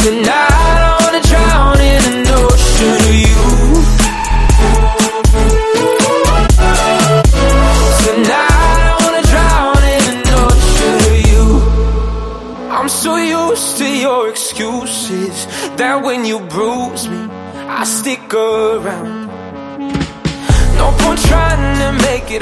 Tonight I wanna drown in an ocean of you. Tonight I wanna drown in an ocean of you. I'm so used to your excuses, that when you bruise me, I stick around. No point trying to make it